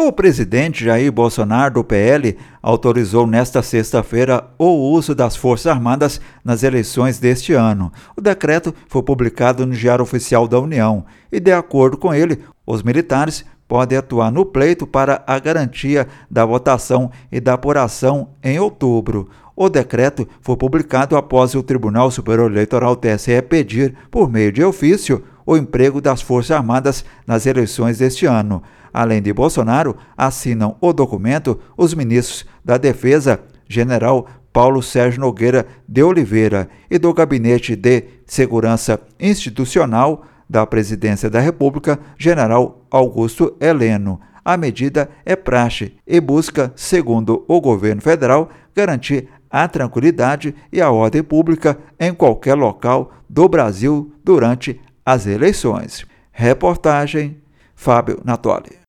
O presidente Jair Bolsonaro, do PL, autorizou nesta sexta-feira o uso das Forças Armadas nas eleições deste ano. O decreto foi publicado no Diário Oficial da União e, de acordo com ele, os militares podem atuar no pleito para a garantia da votação e da apuração em outubro. O decreto foi publicado após o Tribunal Superior Eleitoral (TSE) pedir, por meio de ofício, o emprego das Forças Armadas nas eleições deste ano. Além de Bolsonaro, assinam o documento os ministros da Defesa, General Paulo Sérgio Nogueira de Oliveira, e do Gabinete de Segurança Institucional da Presidência da República, General Augusto Heleno. A medida é praxe e busca, segundo o governo federal, garantir a tranquilidade e a ordem pública em qualquer local do Brasil durante as eleições. Reportagem Fábio Natoli.